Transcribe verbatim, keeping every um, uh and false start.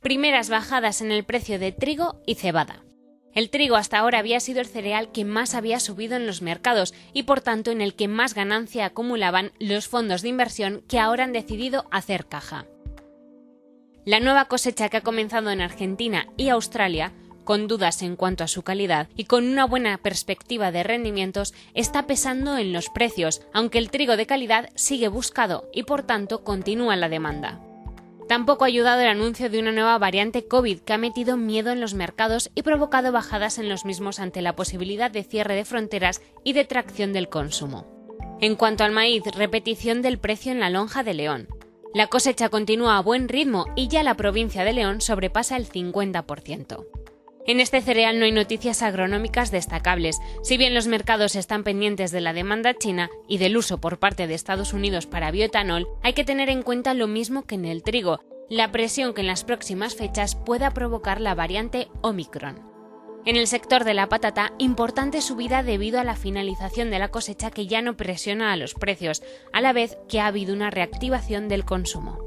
Primeras bajadas en el precio de trigo y cebada. El trigo hasta ahora había sido el cereal que más había subido en los mercados y por tanto en el que más ganancia acumulaban los fondos de inversión que ahora han decidido hacer caja. La nueva cosecha que ha comenzado en Argentina y Australia, con dudas en cuanto a su calidad y con una buena perspectiva de rendimientos, está pesando en los precios, aunque el trigo de calidad sigue buscado y por tanto continúa la demanda. Tampoco ha ayudado el anuncio de una nueva variante COVID que ha metido miedo en los mercados y provocado bajadas en los mismos ante la posibilidad de cierre de fronteras y de tracción del consumo. En cuanto al maíz, repetición del precio en la lonja de León. La cosecha continúa a buen ritmo y ya la provincia de León sobrepasa el cincuenta por ciento. En este cereal no hay noticias agronómicas destacables. Si bien los mercados están pendientes de la demanda china y del uso por parte de Estados Unidos para bioetanol, hay que tener en cuenta lo mismo que en el trigo, la presión que en las próximas fechas pueda provocar la variante Omicron. En el sector de la patata, importante subida debido a la finalización de la cosecha que ya no presiona a los precios, a la vez que ha habido una reactivación del consumo.